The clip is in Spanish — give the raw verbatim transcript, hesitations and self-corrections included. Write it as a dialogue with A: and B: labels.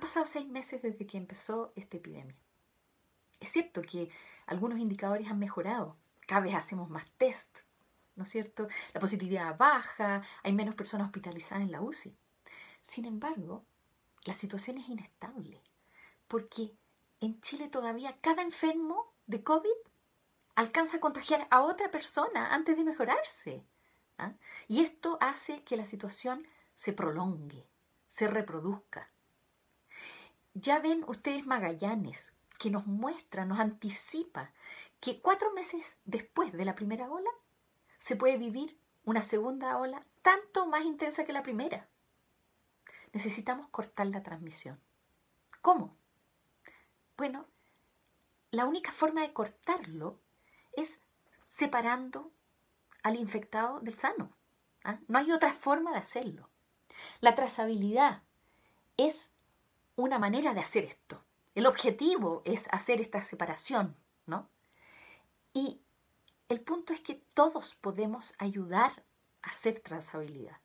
A: pasado seis meses desde que empezó esta epidemia. Es cierto que algunos indicadores han mejorado. Cada vez hacemos más test, ¿no es cierto? La positividad baja, hay menos personas hospitalizadas en la U C I. Sin embargo, la situación es inestable, porque en Chile todavía cada enfermo de COVID alcanza a contagiar a otra persona antes de mejorarse. ¿Ah? Y esto hace que la situación se prolongue, se reproduzca. Ya ven ustedes Magallanes, que nos muestra, nos anticipa que cuatro meses después de la primera ola se puede vivir una segunda ola tanto más intensa que la primera. Necesitamos cortar la transmisión. ¿Cómo? Bueno, la única forma de cortarlo es separando al infectado del sano. ¿Ah? No hay otra forma de hacerlo. La trazabilidad es una manera de hacer esto. El objetivo es hacer esta separación, ¿no? Y el punto es que todos podemos ayudar a hacer trazabilidad.